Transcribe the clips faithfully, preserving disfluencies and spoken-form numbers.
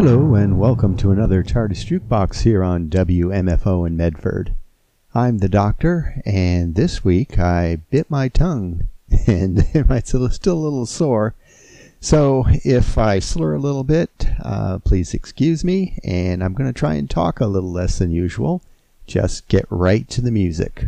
Hello and welcome to another TARDIS Jukebox here on W M F O in Medford. I'm the Doctor, and this week I bit my tongue, and it's still a little sore. So if I slur a little bit, uh, please excuse me, and I'm going to try and talk a little less than usual. Just get right to the music.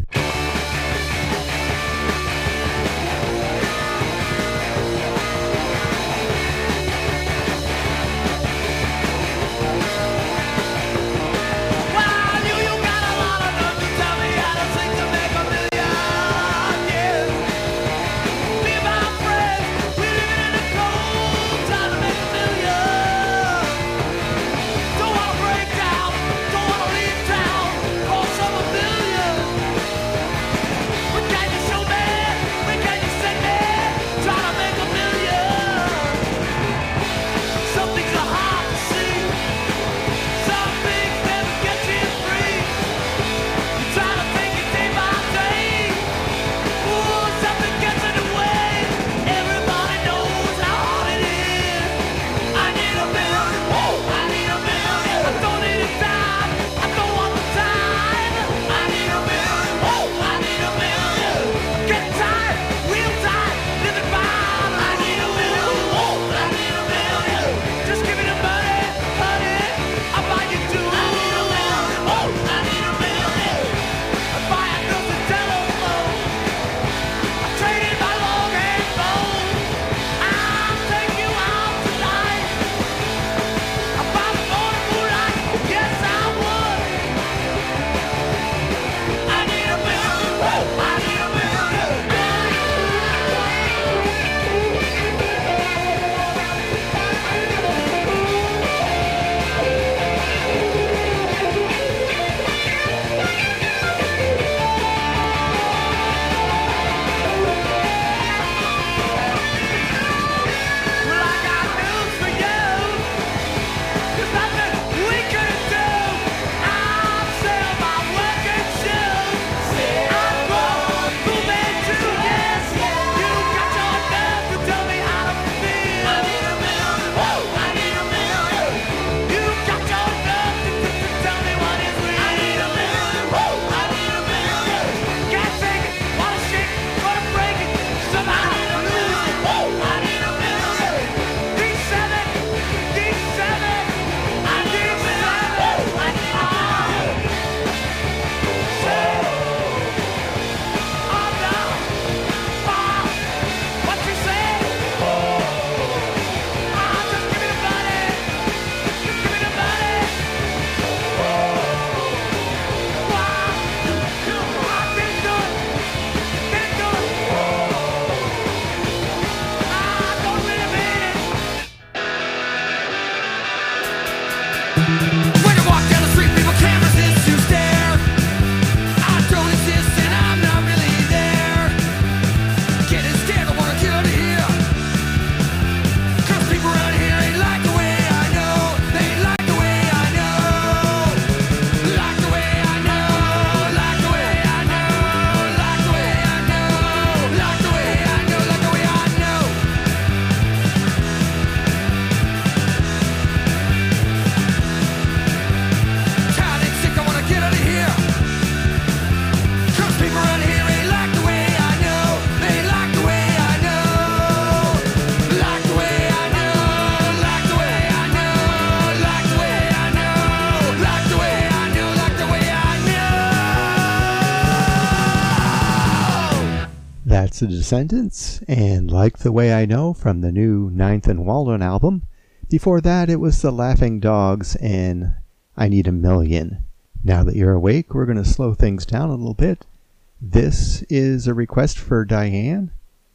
That's the Descendants, and Like the Way I Know from the new Ninth and Walden album. Before that, it was the Laughing Dogs and I Need a Million. Now that you're awake, we're going to slow things down a little bit. This is a request for Diane.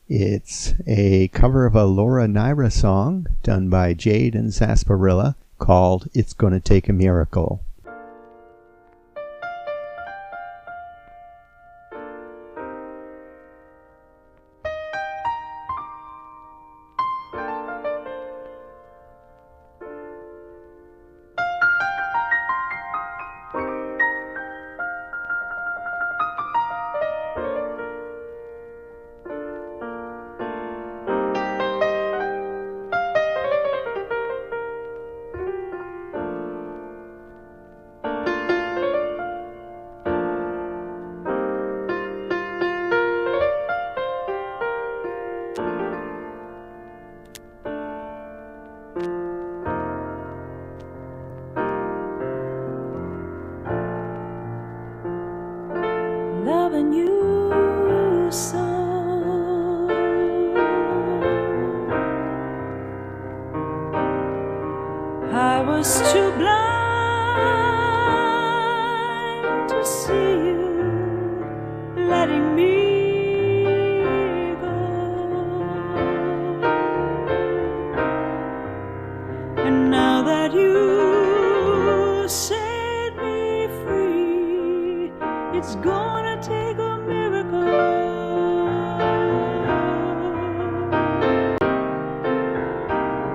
It's a cover of a Laura Nyra song done by Jade and Sarsaparilla called It's Gonna Take a Miracle.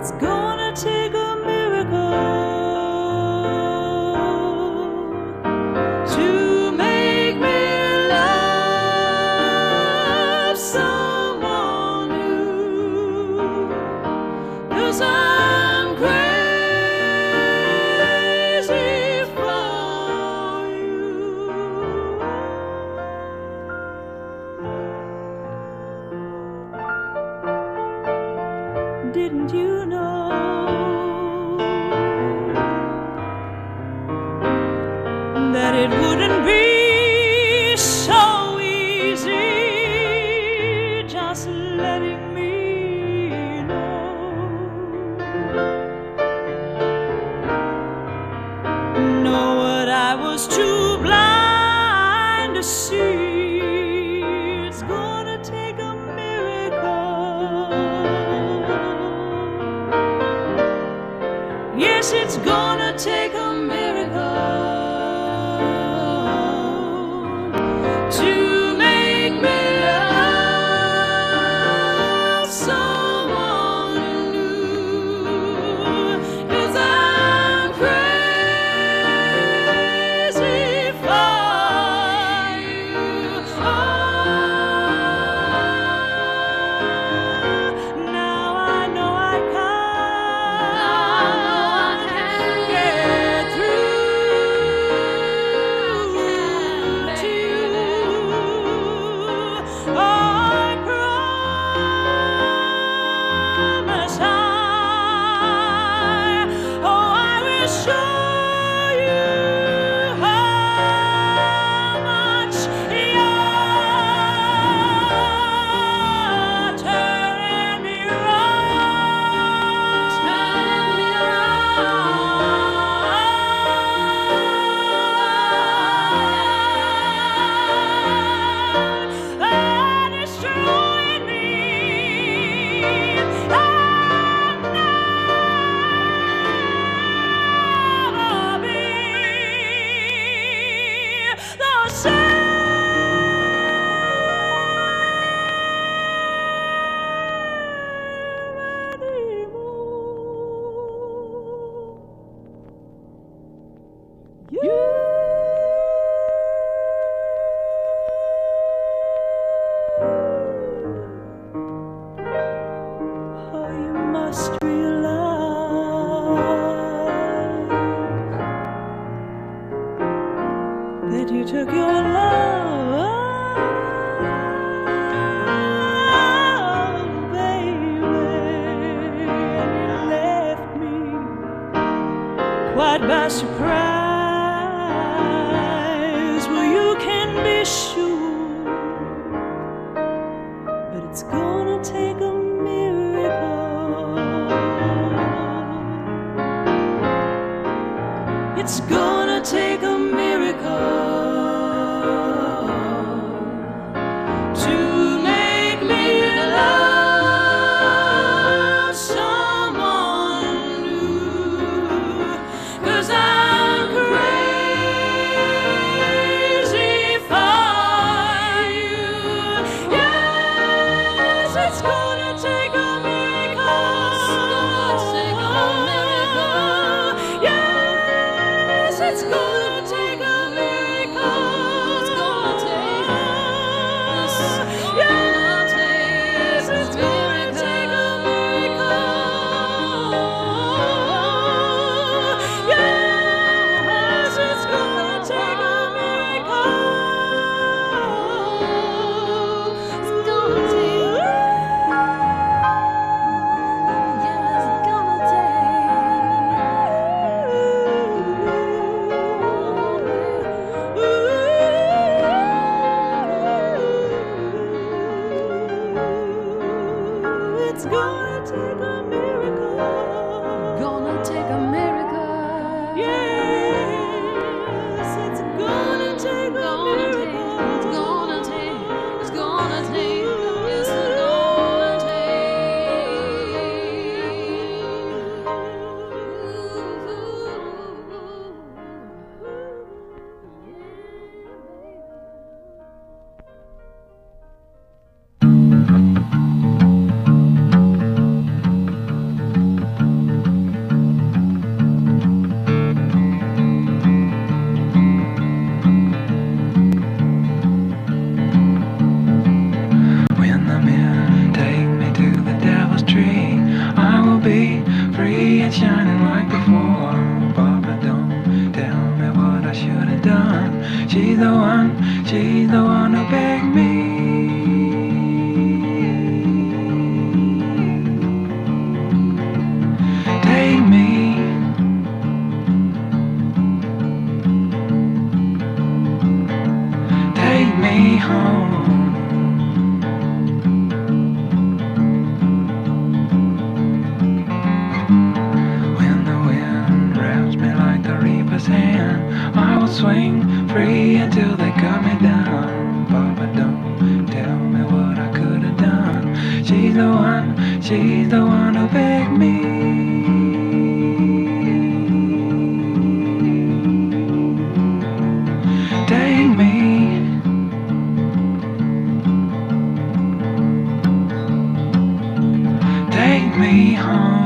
It's gonna take a miracle to make me love someone new, 'cause I'm crazy for you. Didn't you know that it wouldn't be so easy just letting me know? Know what I was too blind to see. It's gonna take a miracle. Yes, it's gonna take a miracle to make me love someone new, 'cause I'm crazy for you. Oh, now I know I can't get through to you. I promise I, oh, I will show you how much you're turning me wrong, turning me wrong, and destroying me. I'll never be the same anymore. You. Oh, you must realize that you took your love, baby, and you left me quite by surprise. Well, you can be sure, but it's gonna take a miracle. It's gonna take a miracle to make me love someone new, 'cause I'm crazy for you. Yes, it's gonna take a miracle. It's gonna take a miracle. Yes, it's gonna take a miracle. It's gonna take. Yes, it's gonna take a miracle. Yes, it's gonna take a miracle. It's gonna take. Yes, it's gonna take. It's gonna take a miracle. Gonna take a miracle. Yes, it's gonna take a miracle. It's gonna take. It's gonna take. It's gonna take. shining like before. Papa, don't tell me what I should have done. She's the one, she's the one who begged me. Take me, take me home. Hand, I will swing free until they cut me down. Papa, don't tell me what I could have done. She's the one, she's the one who begged me. Take me, take me home.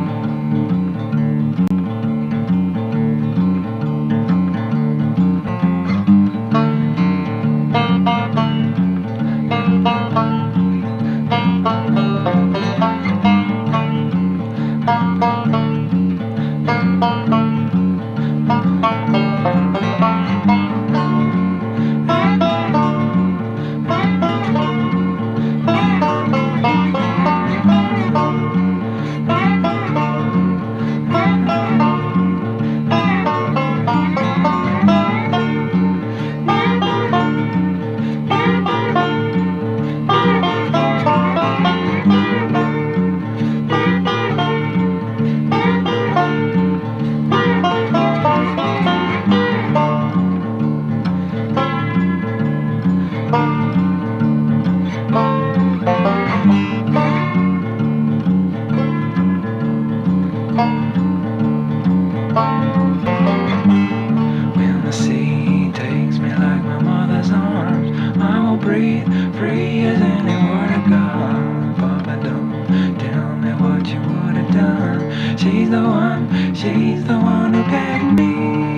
She's the one, she's the one who begged me.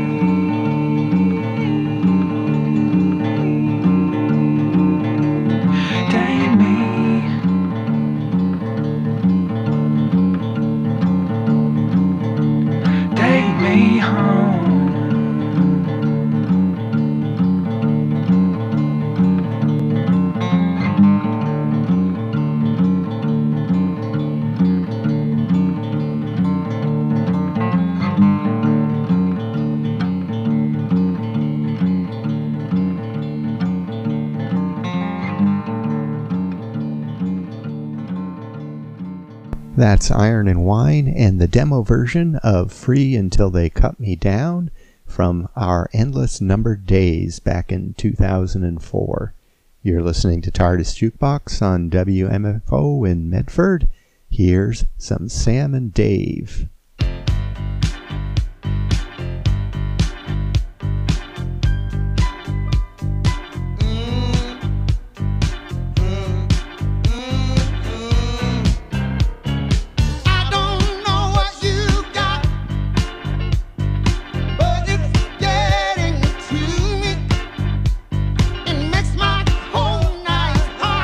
Take me, take me home. That's Iron and Wine and the demo version of Free Until They Cut Me Down from our Endless Numbered Days back in two thousand four. You're listening to TARDIS Jukebox on W M F O in Medford. Here's some Sam and Dave.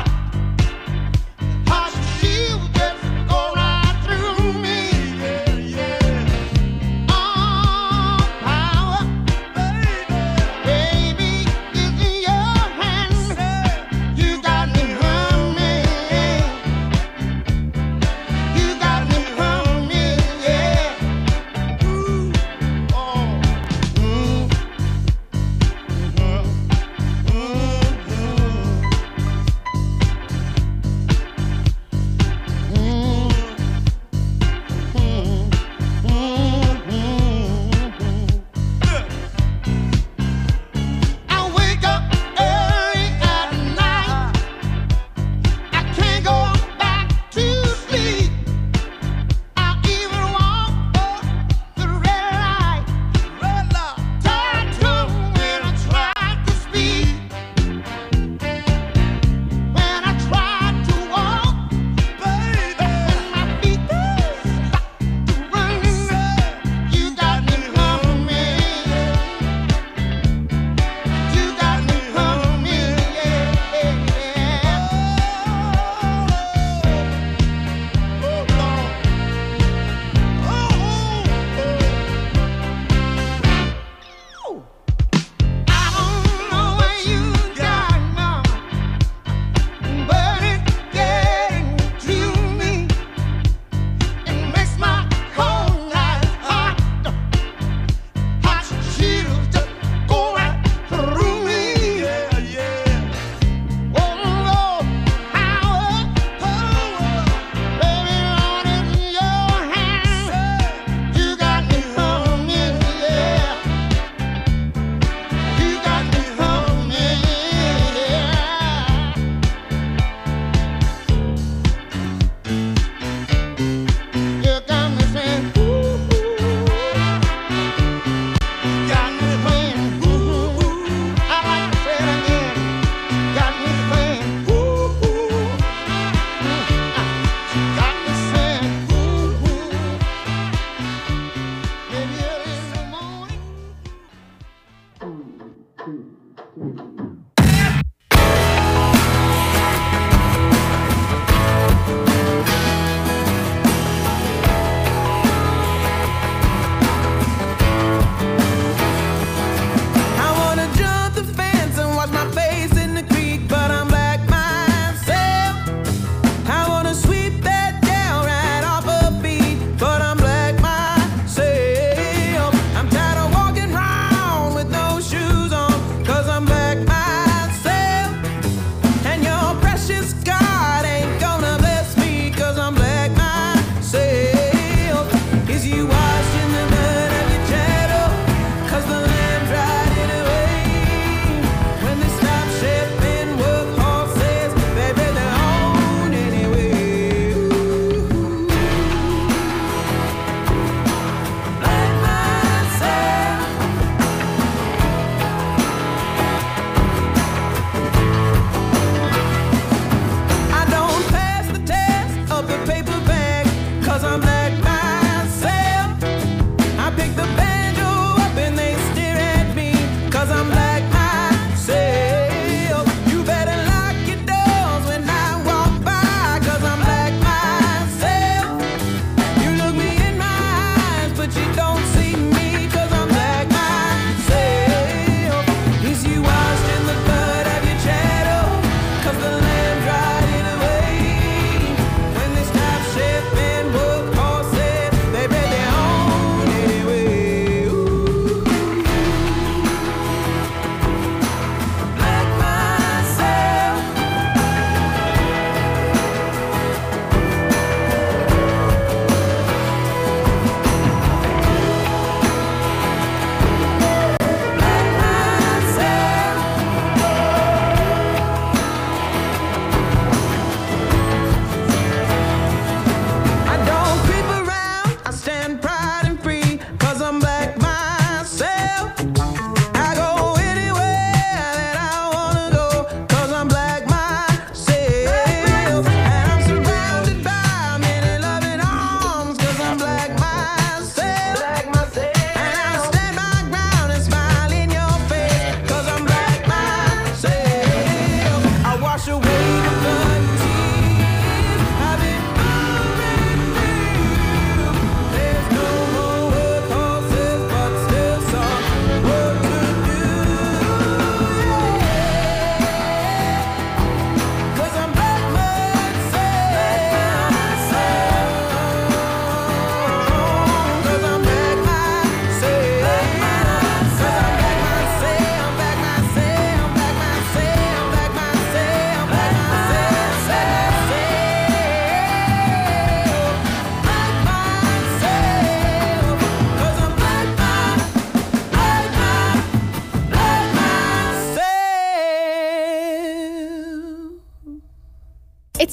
Hot, you just go right through me.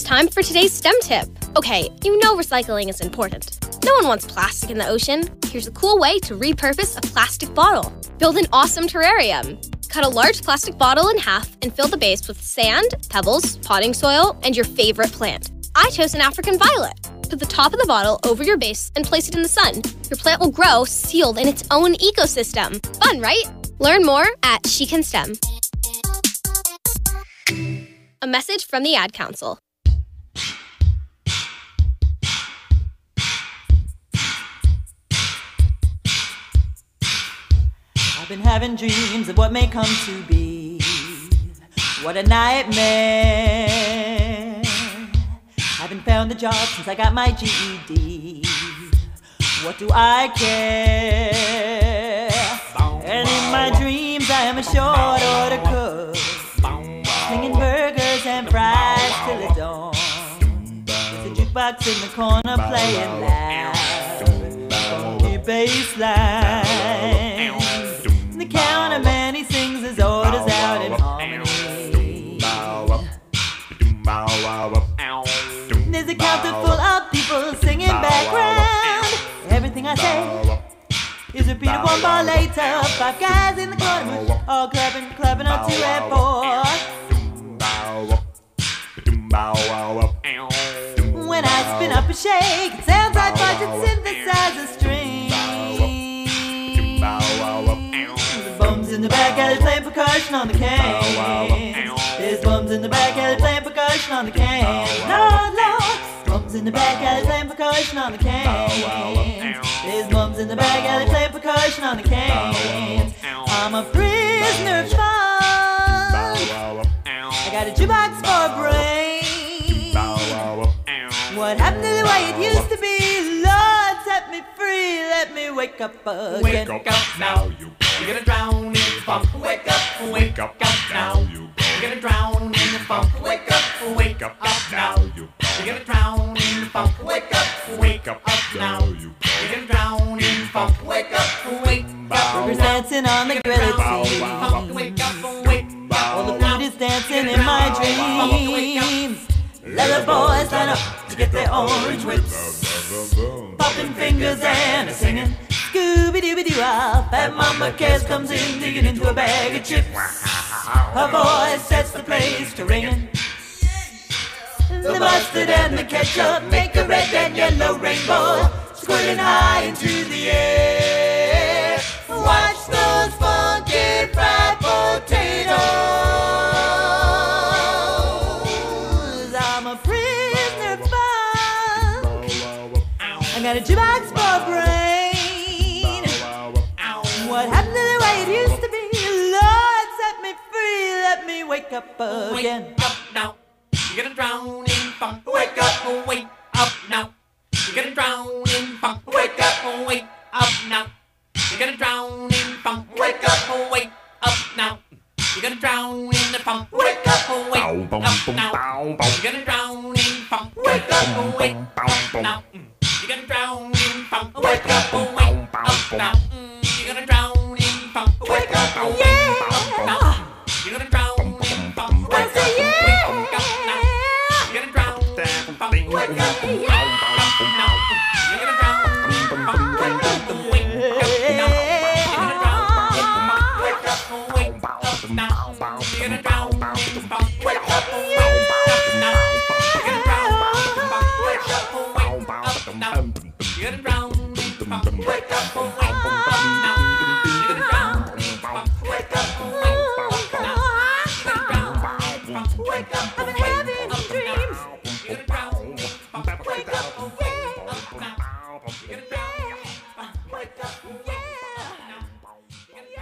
time for today's STEM tip. Okay, you know recycling is important. No one wants plastic in the ocean. Here's a cool way to repurpose a plastic bottle. Build an awesome terrarium. Cut a large plastic bottle in half and fill the base with sand, pebbles, potting soil, and your favorite plant. I chose an African violet. Put the top of the bottle over your base and place it in the sun. Your plant will grow sealed in its own ecosystem. Fun, right? Learn more at She Can STEM. A message from the Ad Council. I've been having dreams of what may come to be. What a nightmare. Haven't found a job since I got my G E D. What do I care? And in my dreams I am a short order cook, slinging burgers and fries till it's dawn. There's a jukebox in the corner playing loud, funky bass line. The counterman, he sings his orders out in harmony. There's a counter full of people singing background. Everything I say is repeated one bar later. Five guys in the corner, all clapping, clapping on two and four. When I spin up a shake, it sounds like budget synthesizer strings. The bums in the back alley playing percussion on the cane. There's bums in the back alley playing percussion on the cane. Lord, Lord. Bums in the back alley playing percussion on the cane. There's bums in the back alley playing percussion on the cane. I'm a prisoner of fun. I got a jukebox for a brain. What happened to the way it used to be? Lord, set me free. Let me wake up again. Wake up now, you. You're gonna drown in the funk. Wake up, wake up now, you. You're gonna drown in the funk. Wake up, wake up now, you. You're gonna drown in the funk. Wake up, wake up now, you. You're gonna drown in the funk. Wake up, wake up. We're dancing on the grillet seat. Wake up, wake up. All the food is dancing in my dreams. Leather boys line up to get their orange whips, popping fingers and a singing Scooby-Dooby-Doo-ah. Fat Mama Cares comes in digging into a bag of chips. Her voice sets the place to ringing. The mustard and the ketchup make a red and yellow rainbow, squirting high into the air. Watch those funky fried potatoes. I'm a prisoner of fun. I got a jukebox for a brain. What happened to the way it used to be? Lord, set me free. Let me wake up again. Wake up now. You're gonna drown in funk. Wake up, wake up now. You're gonna drown in funk. Wake up, wake up now. You're gonna drown in funk. Wake up, wake up now. You're gonna drown in the funk. Wake up, wake up now. You're gonna drown in funk. Wake up, wake up now. You're gonna drown in funk. Wake up, wake up now. You're gonna drown in funk. Wake up, wake up now. You're gonna drown in funk. Wake up, wake up now. You're gonna drown in funk. Wake up, wake up now. You're gonna drown in funk. Wake up, wake up now. You're gonna drown in funk. Wake up, wake up now. You're gonna drown in funk. Wake up, wake up now. You're gonna drown in funk. Wake up, wake up now. You're gonna drown in funk. Wake up, wake up now. You're gonna drown in funk. Wake up, wake up now. You're gonna drown in funk. Wake up, I've been having dreams. you're gonna drown in funk. Wake up, wake up now. You're gonna drown in funk. Wake up, wake up now. You're gonna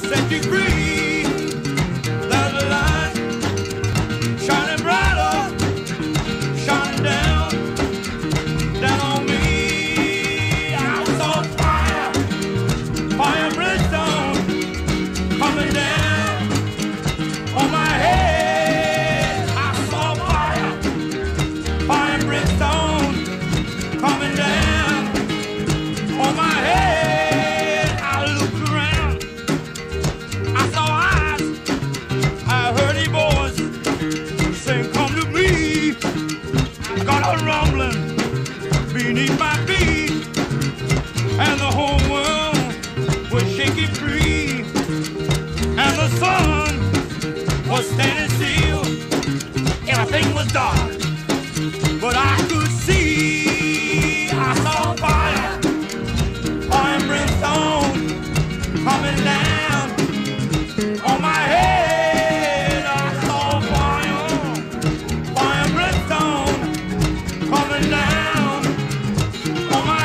set you free. There's a light shining brighter, shining down, down on me. I was on fire, fire and brimstone coming down on my head. I saw fire, fire and brimstone coming down on my head. I looked around, I saw eyes, I heard a voice saying, come to me. I got a rumbling beneath my feet, and the whole world was shaking free, and the sun was standing still. Everything was dark, but I could see. I saw fire, fire and brimstone coming down on my head. I saw fire, fire and brimstone coming down on my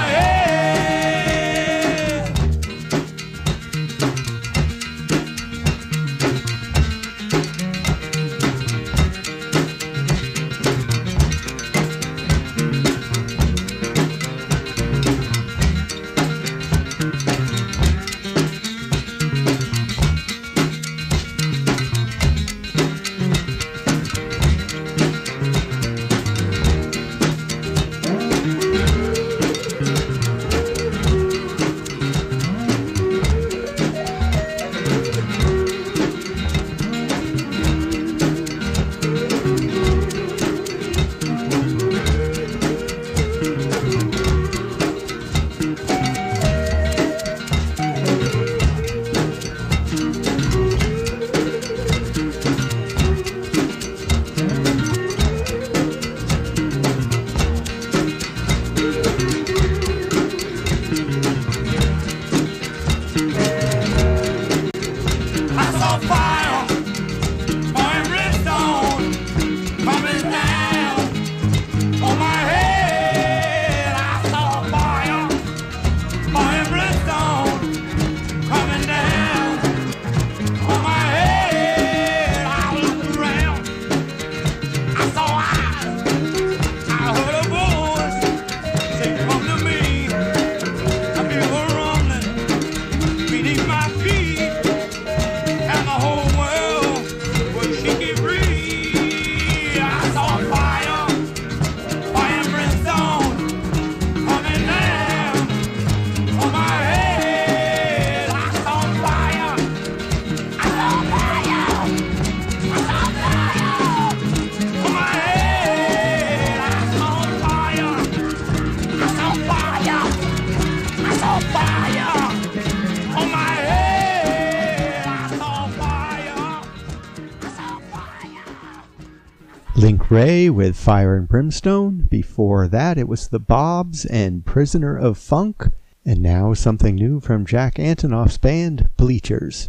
head. I saw fire, fire and brimstone coming down on my head. I saw fire, fire and brimstone coming down on my head. I looked around, I saw eyes, I heard a voice say, come to me. I feel a rumbling beneath my feet, and the whole world was shaking free. I saw fire, fire and brimstone coming down on my head. I saw fire, I saw fire, I saw fire on my head. I saw fire, I saw fire, I saw fire on my head. I saw fire, I saw fire. Link Wray with Fire and Brimstone. Before that, it was the Bobs and Prisoner of Funk. And now something new from Jack Antonoff's band, Bleachers.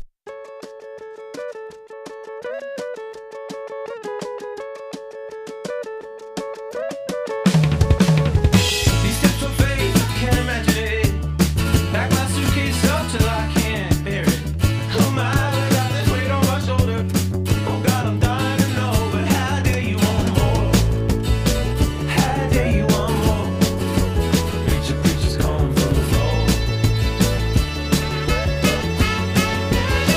These steps of faith, can't imagine it. Pack my suitcase up till I can't bear it. Oh my, I got this weight on my shoulder. Oh God, I'm dying to know, but how dare you want more? How dare you want more? Preacher, preachers calling from the floor.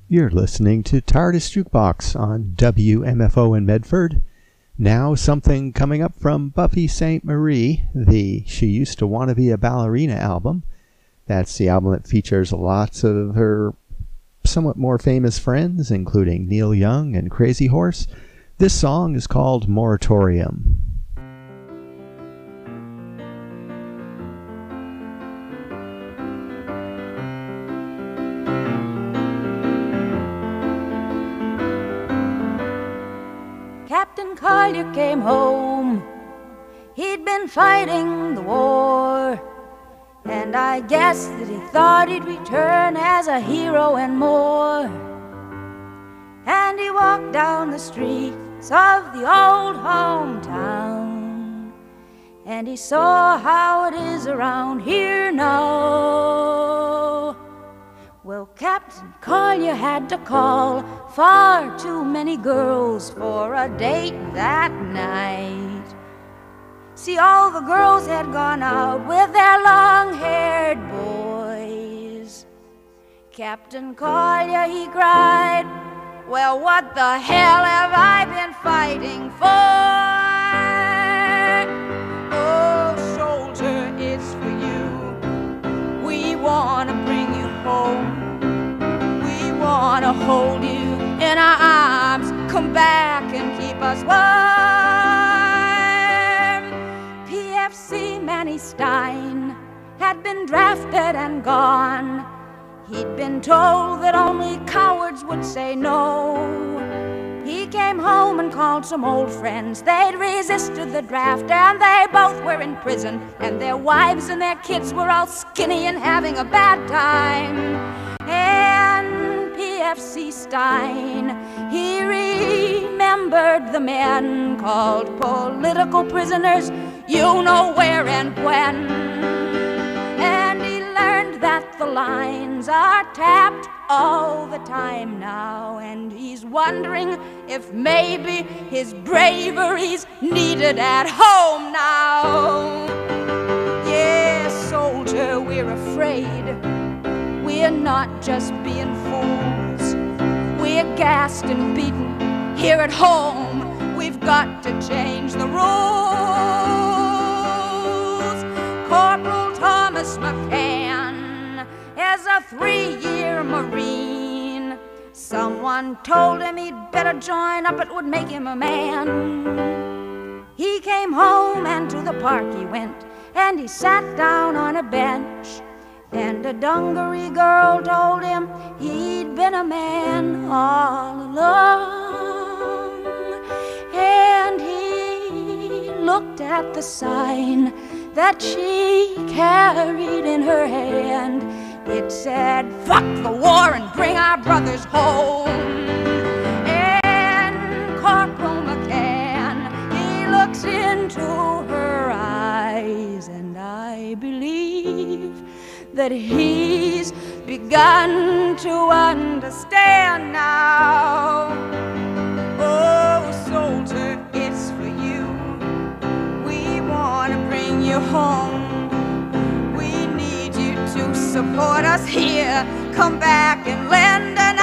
You're listening to TARDIS Jukebox on W M F O in Medford. Now something coming up from Buffy Sainte Marie, the She Used to Want to Be a Ballerina album. That's the album that features lots of her somewhat more famous friends, including Neil Young and Crazy Horse. This song is called Moratorium. Captain Collier came home. He'd been fighting the war, and I guess that he thought he'd return as a hero and more. And he walked down the streets of the old hometown, and he saw how it is around here now. Well, Captain Collier had to call far too many girls for a date that night. See, all the girls had gone out with their long-haired boys. Captain Collier, he cried, well, what the hell have I been fighting for? Oh, soldier, it's for you. We want to bring you home. We want to hold you in our arms. Come back and keep us warm. P F C Manny Stein had been drafted and gone. He'd been told that only cowards would say no. He came home and called some old friends. They'd resisted the draft, and they both were in prison, and their wives and their kids were all skinny and having a bad time. And P F C Stein, he remembered the men called political prisoners, you know where and when. And he learned that the lines are tapped all the time now, and he's wondering if maybe his bravery's needed at home now. Yes, soldier, we're afraid. We're not just being fools. We're gassed and beaten here at home. We've got to change the rules. Corporal Thomas McCann is a three-year Marine. Someone told him he'd better join up, it would make him a man. He came home and to the park he went, and he sat down on a bench. And a dungaree girl told him he'd been a man all along. And he looked at the sign that she carried in her hand. It said, fuck the war and bring our brothers home. And Corporal McCann, he looks into her eyes, and I believe that he's begun to understand now. Oh, soldier, it's for you. We want to bring you home. We need you to support us here. Come back and lend an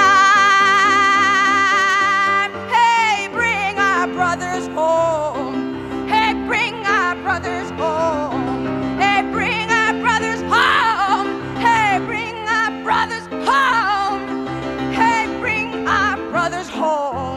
arm. Hey, bring our brothers home. Hey, bring our brothers home. Hey, bring our brothers home. Hey, bring our brothers home. Hey, bring our brothers home.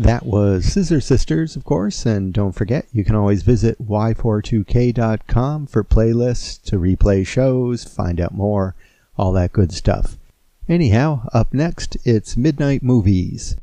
That was Scissor Sisters, of course, and don't forget, you can always visit y forty-two k dot com for playlists, to replay shows, find out more, all that good stuff. Anyhow, up next, it's Midnight Movies.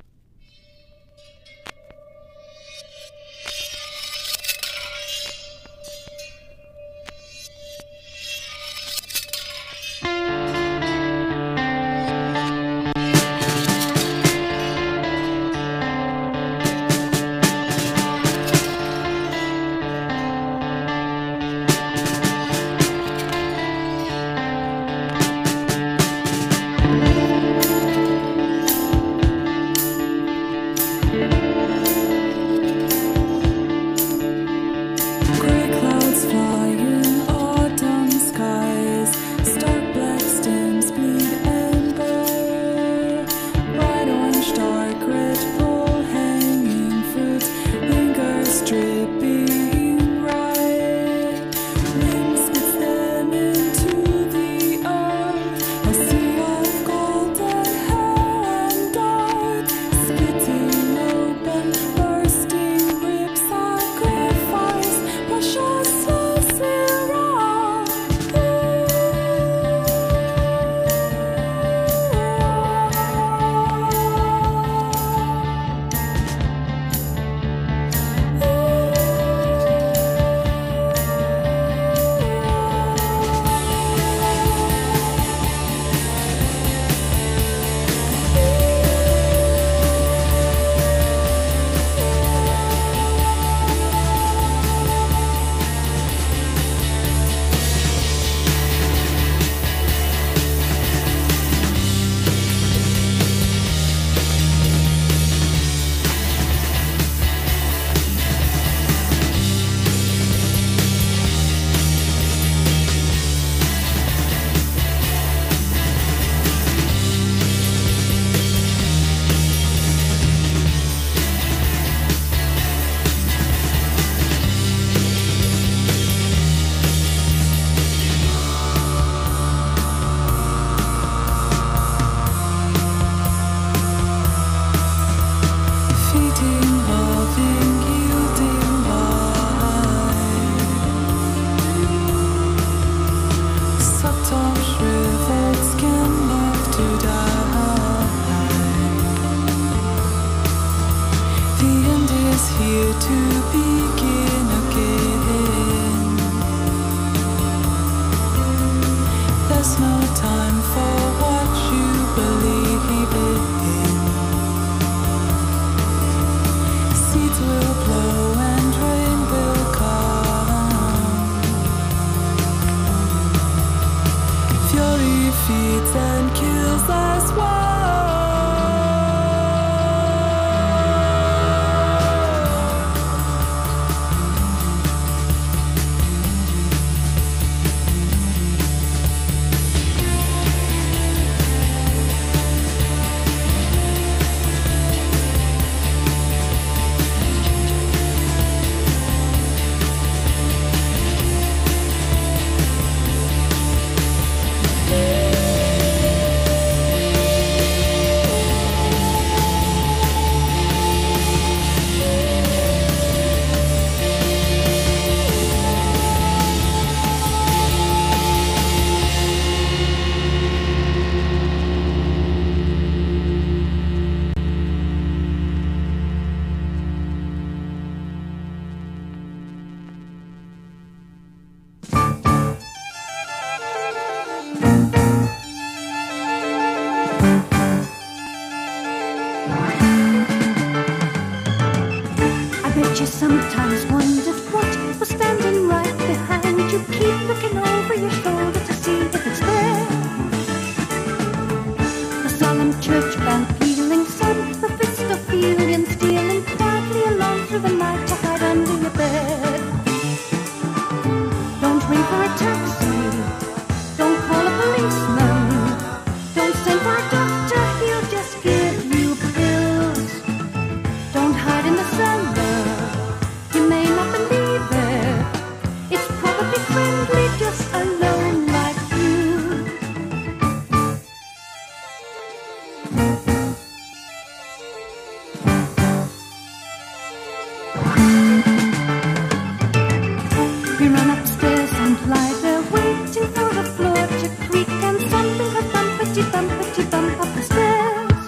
you bump up the stairs.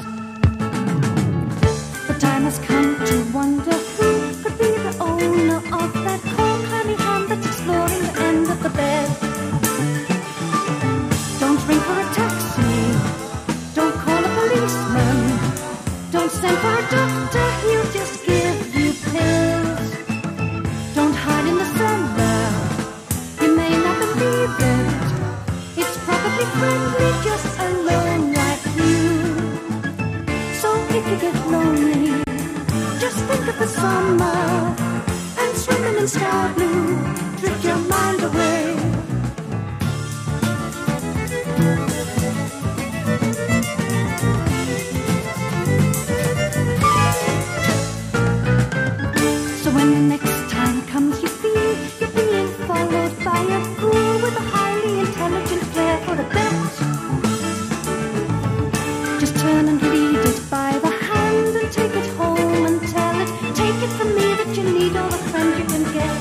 The time has come to wonder who could be the owner of that cold, clammy hand that's exploring the end of the bed. Don't ring for a taxi. Don't call a policeman. Don't send for a doctor. He'll just give you pills. Don't hide in the cellar. You may not believe it. It's probably friendly, just alone like you. So if you get lonely, just think of the summer and swimming in sky blue. Drift your mind away. So when the next time comes, you feel you're being followed by a fool with a highly intelligent flair for a bet. Just turn and lead it by the hand and take it home and tell it. Take it from me that you need all the friends you can get.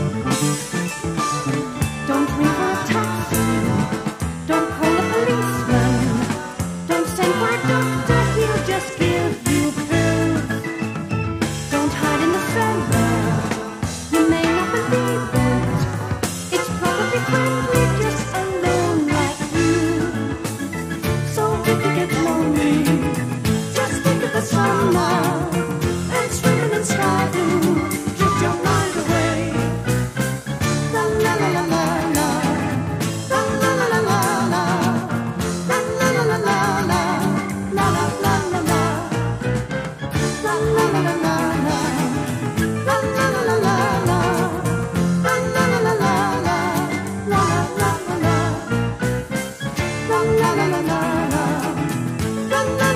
Don't ring for a taxi. Don't call a policeman. Don't send for a doctor. He'll just give you pills. Don't hide in the cellar. You may not believe it. It's probably friendly, just alone like you. So if you get lonely, just think of the summer and swimming in sky blue. Drift your mind away. La la la la la la. La la la la la la. La la la la la la. La la la la la. La la la la la la. La la la la la la. La la la la la la. La la la la la. La la la la la la. La la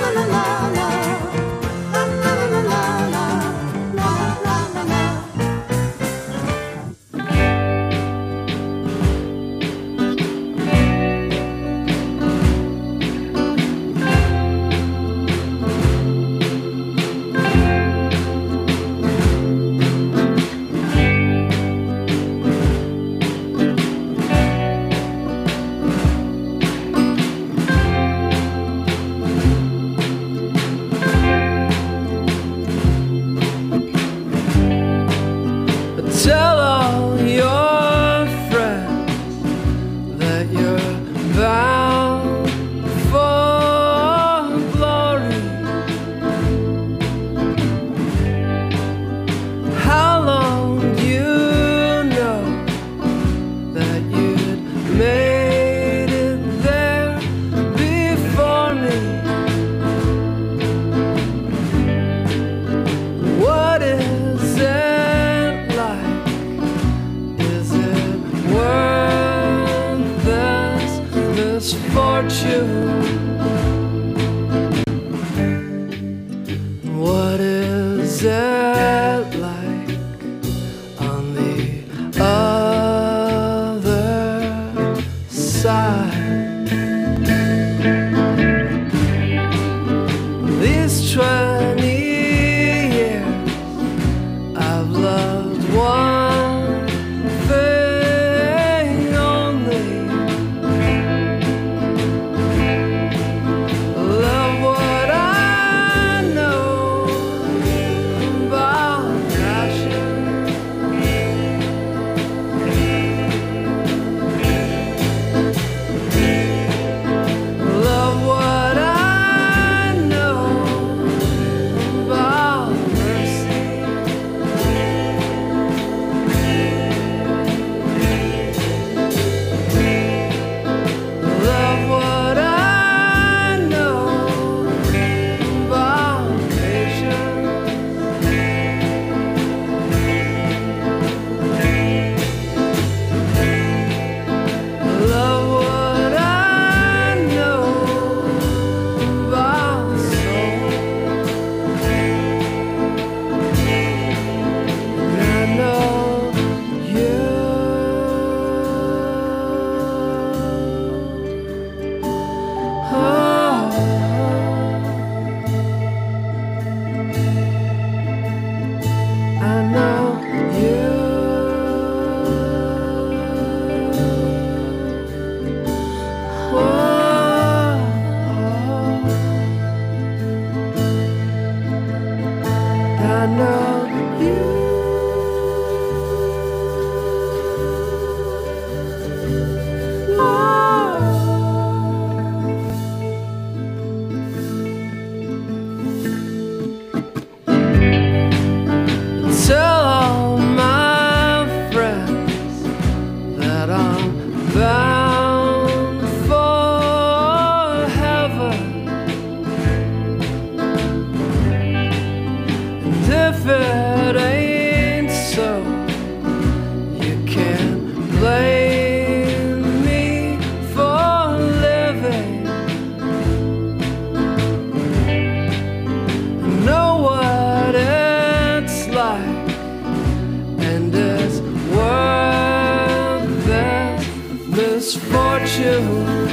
misfortune.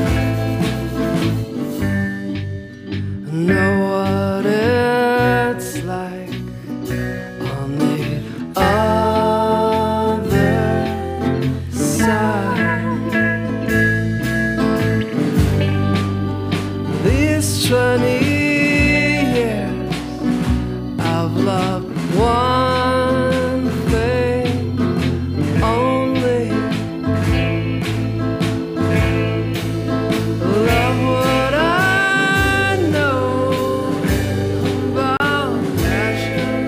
Know what it's like on the other side. These twenty years I've loved one thing only. Love what I know about passion.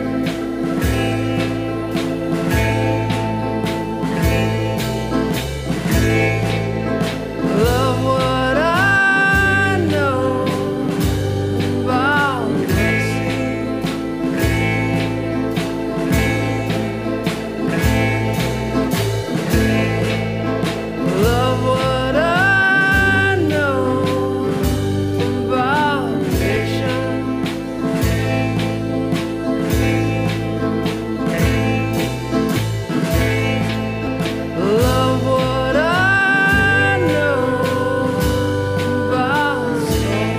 Love what I know about mercy. Love what I know about patience. Love what I know about soul.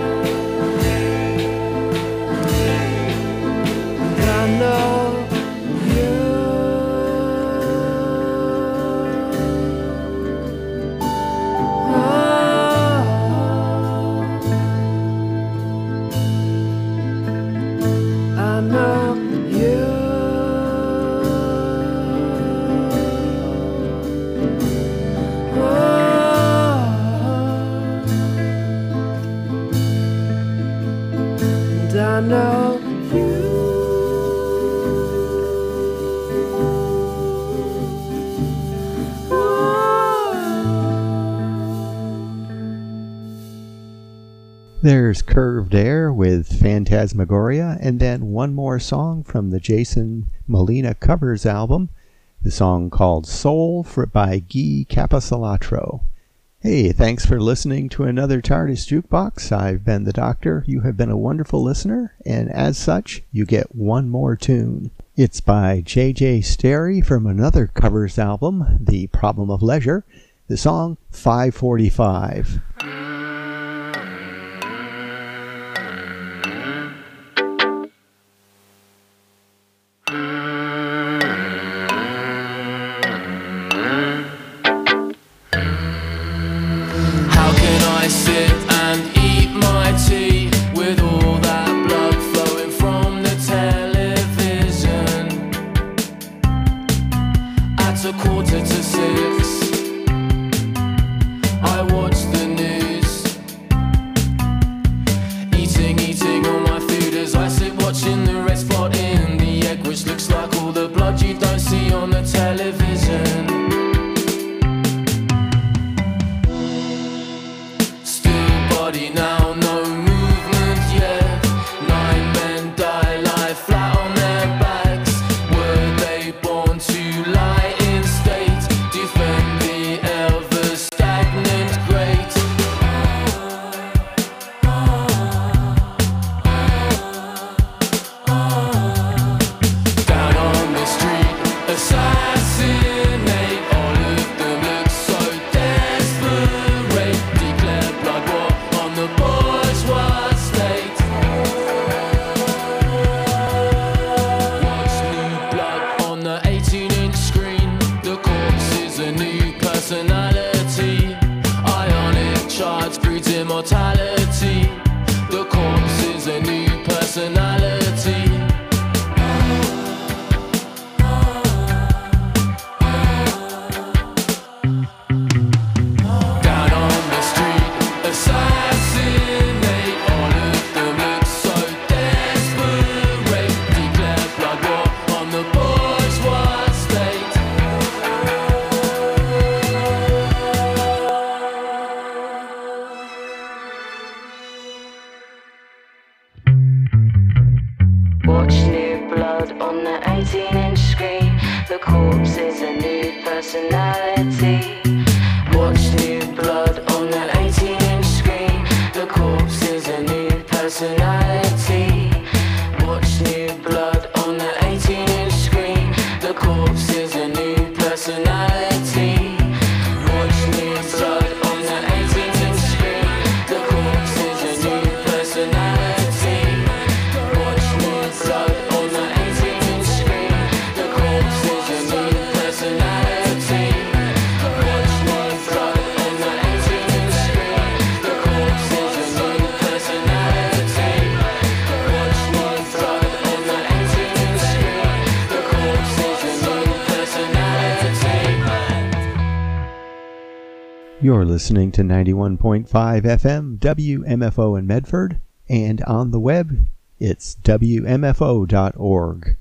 I know you. I know you. And I know There's Curved Air with Phantasmagoria, and then one more song from the Jason Molina covers album, the song called Soul for, by Guy Caposalatro. Hey, thanks for listening to another TARDIS Jukebox. I've been the Doctor. You have been a wonderful listener, and as such, you get one more tune. It's by J J Sterry from another covers album, The Problem of Leisure, the song five forty-five. how can I sit and eat my tea with all that blood flowing from the television at a quarter to six? I watch the news, eating, eating all my food as I sit watching the red spot in the egg, which looks like all the blood you don't see on the television. Still body now, no movement yet. Nine men die, lie flat on their backs. Were they born to lie in state? Defend the ever stagnant great. Down on the street, assassinate. All of them look so desperate. Declare blood war on the bourgeois state. Watch new blood on the eighteen inch screen. The corpse is a new personality. Ionic charge breeds immortality. The corpse is a new personality. Down on the street, assassinate. All of them look so desperate. Declare blood war on the bourgeois state. Watch new blood on the eighteen inch screen. The corpse is a new personality. Watch new blood on the eighteen inch screen. The corpse is a new personality. Watch new blood on the eighteen inch screen. The corpse is a new personality. Watch new You're listening to ninety-one point five F M W M F O in Medford, and on the web, it's W M F O dot org.